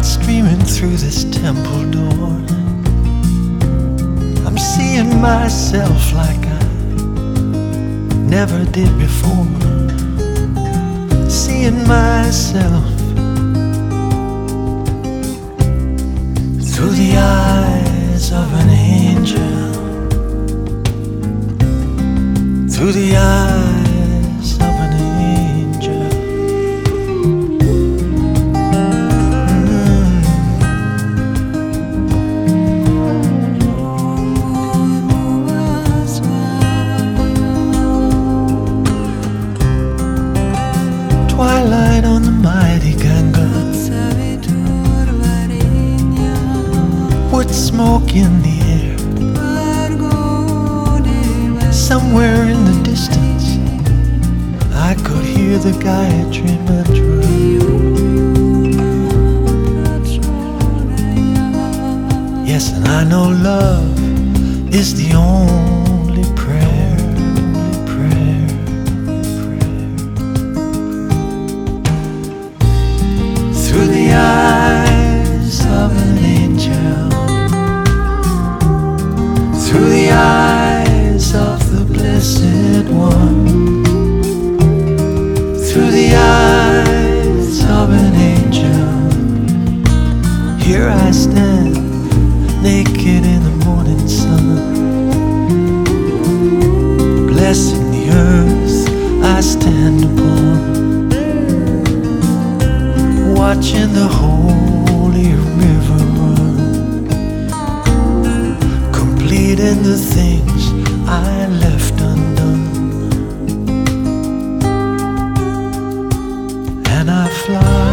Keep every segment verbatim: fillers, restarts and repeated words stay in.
light streaming through this temple door. I'm seeing myself like I never did before. Seeing myself through the eyes of an angel, through the eyes of an angel. Mm. Twilight on the mighty Ganga, wood smoke in the air. Somewhere in the distance I could hear the Gayatri mantra. Yes, and I know love is the only prayer, only prayer, prayer. Through the eyes of an angel, through the eyes of the Blessed One, through the eyes of an angel, here I stand, naked in the morning sun, blessing the earth I stand upon, watching the holy river run, completing the things I left undone. And I fly.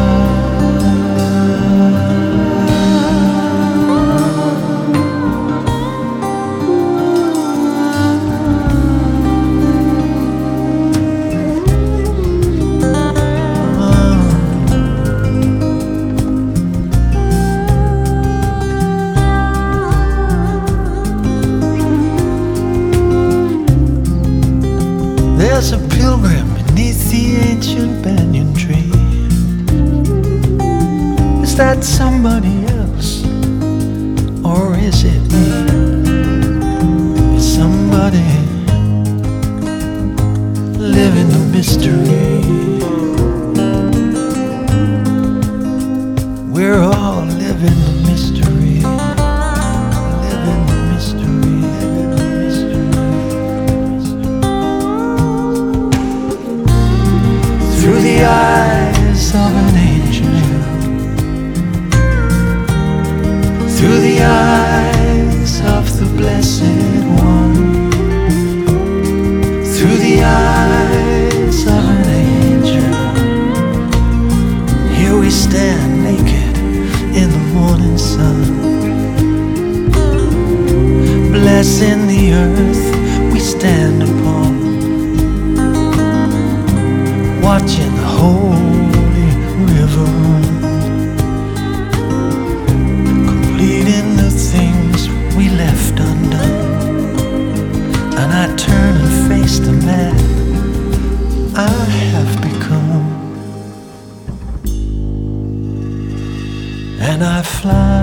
There's a pilgrim beneath the ancient banyan tree. Is that somebody else, or is it me? Is somebody living the mystery? We're all living the mystery, living the mystery, living the mystery. Through the eyes of an angel, through the eyes of the Blessed One, through the eyes of an angel, here we stand naked in the morning sun, blessing the earth we stand upon, watching the holy river run, completing the things we left undone. And I turn and face the man I have become, and I fly.